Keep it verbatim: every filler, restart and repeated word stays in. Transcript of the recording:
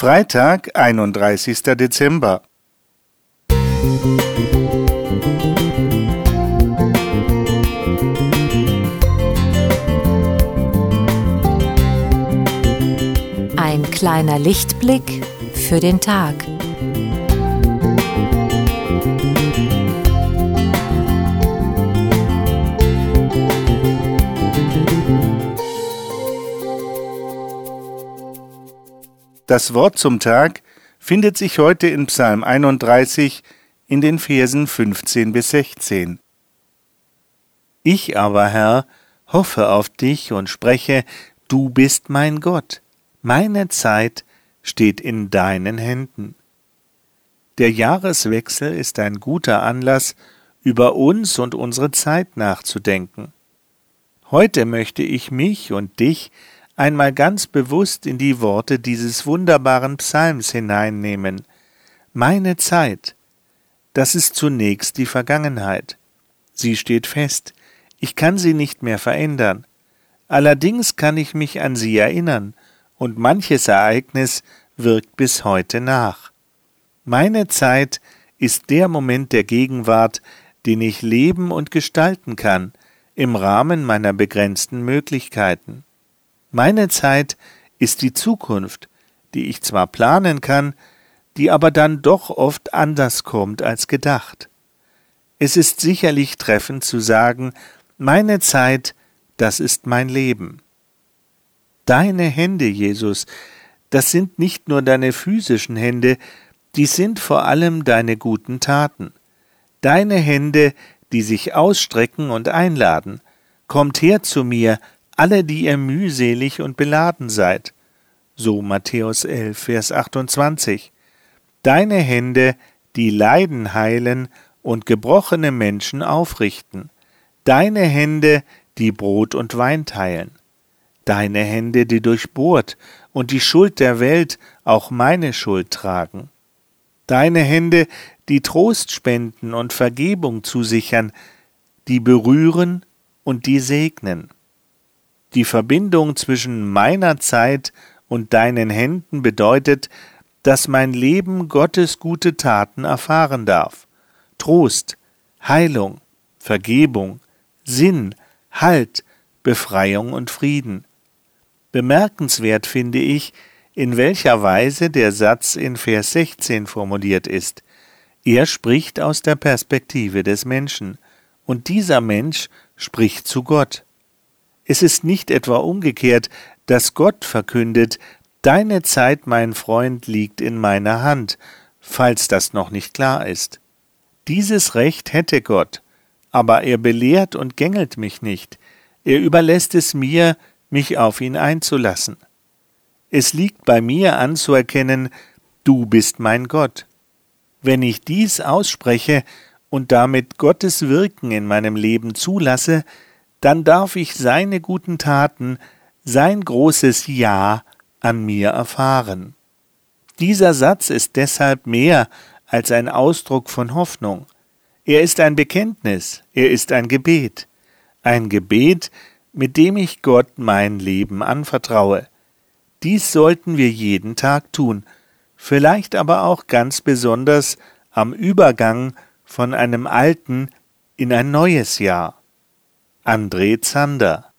Freitag, einunddreißigster Dezember. Ein kleiner Lichtblick für den Tag. Das Wort zum Tag findet sich heute in Psalm einunddreißig in den Versen fünfzehn bis sechzehn. Ich aber, Herr, hoffe auf dich und spreche, du bist mein Gott. Meine Zeit steht in deinen Händen. Der Jahreswechsel ist ein guter Anlass, über uns und unsere Zeit nachzudenken. Heute möchte ich mich und dich einmal ganz bewusst in die Worte dieses wunderbaren Psalms hineinnehmen. Meine Zeit, das ist zunächst die Vergangenheit. Sie steht fest, ich kann sie nicht mehr verändern. Allerdings kann ich mich an sie erinnern, und manches Ereignis wirkt bis heute nach. Meine Zeit ist der Moment der Gegenwart, den ich leben und gestalten kann, im Rahmen meiner begrenzten Möglichkeiten. Meine Zeit ist die Zukunft, die ich zwar planen kann, die aber dann doch oft anders kommt als gedacht. Es ist sicherlich treffend zu sagen, meine Zeit, das ist mein Leben. Deine Hände, Jesus, das sind nicht nur deine physischen Hände, die sind vor allem deine guten Taten. Deine Hände, die sich ausstrecken und einladen. Kommt her zu mir, alle, die ihr mühselig und beladen seid. So Matthäus elf, Vers achtundzwanzig. Deine Hände, die Leiden heilen und gebrochene Menschen aufrichten. Deine Hände, die Brot und Wein teilen. Deine Hände, die durchbohrt und die Schuld der Welt, auch meine Schuld tragen. Deine Hände, die Trost spenden und Vergebung zusichern, die berühren und die segnen. Die Verbindung zwischen meiner Zeit und deinen Händen bedeutet, dass mein Leben Gottes gute Taten erfahren darf. Trost, Heilung, Vergebung, Sinn, Halt, Befreiung und Frieden. Bemerkenswert finde ich, in welcher Weise der Satz in Vers sechzehn formuliert ist. Er spricht aus der Perspektive des Menschen, und dieser Mensch spricht zu Gott. Es ist nicht etwa umgekehrt, dass Gott verkündet, deine Zeit, mein Freund, liegt in meiner Hand, falls das noch nicht klar ist. Dieses Recht hätte Gott, aber er belehrt und gängelt mich nicht. Er überlässt es mir, mich auf ihn einzulassen. Es liegt bei mir anzuerkennen, du bist mein Gott. Wenn ich dies ausspreche und damit Gottes Wirken in meinem Leben zulasse, dann darf ich seine guten Taten, sein großes Ja an mir erfahren. Dieser Satz ist deshalb mehr als ein Ausdruck von Hoffnung. Er ist ein Bekenntnis, er ist ein Gebet. Ein Gebet, mit dem ich Gott mein Leben anvertraue. Dies sollten wir jeden Tag tun, vielleicht aber auch ganz besonders am Übergang von einem alten in ein neues Jahr. André Zander